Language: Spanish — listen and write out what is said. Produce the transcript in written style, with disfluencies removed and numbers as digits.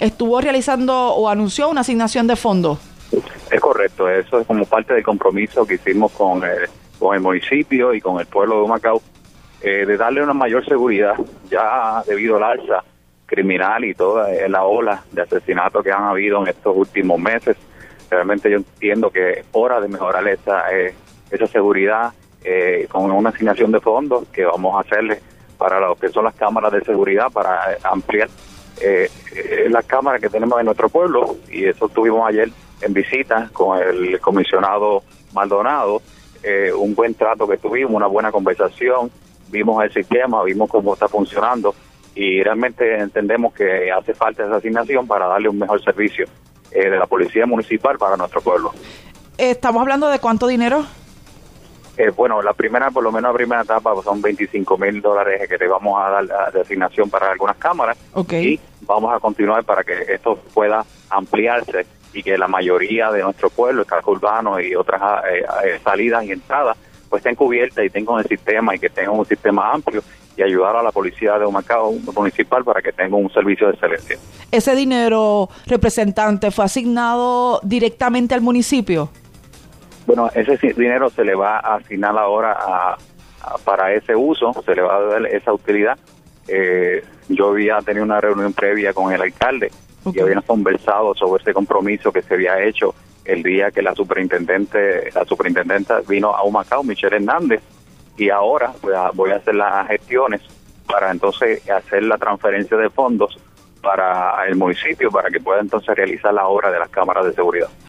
estuvo realizando o anunció una asignación de fondos. Es correcto, eso es como parte del compromiso que hicimos con el municipio y con el pueblo de Humacao, de darle una mayor seguridad, ya debido al alza criminal y toda la ola de asesinatos que han habido en estos últimos meses. Realmente yo entiendo que es hora de mejorar esa seguridad con una asignación de fondos que vamos a hacerle para lo que son las cámaras de seguridad, para ampliar las cámaras que tenemos en nuestro pueblo, y eso estuvimos ayer en visita con el comisionado Maldonado, un buen trato que tuvimos, una buena conversación, vimos el sistema, vimos cómo está funcionando y realmente entendemos que hace falta esa asignación para darle un mejor servicio de la policía municipal para nuestro pueblo. ¿Estamos hablando de cuánto dinero? Bueno, por lo menos la primera etapa son $25,000 que le vamos a dar de asignación para algunas cámaras. Okay. Y vamos a continuar para que esto pueda ampliarse y que la mayoría de nuestro pueblo, el casco urbano y otras salidas y entradas, pues estén cubiertas y tengan el sistema y que tengan un sistema amplio y ayudar a la policía de Humacao municipal para que tenga un servicio de excelencia. ¿Ese dinero, representante, fue asignado directamente al municipio? Bueno, ese dinero se le va a asignar ahora para ese uso, se le va a dar esa utilidad. Yo había tenido una reunión previa con el alcalde y habíamos conversado sobre ese compromiso que se había hecho el día que la superintendenta vino a Humacao, Michelle Hernández, y ahora voy a hacer las gestiones para entonces hacer la transferencia de fondos para el municipio para que pueda entonces realizar la obra de las cámaras de seguridad.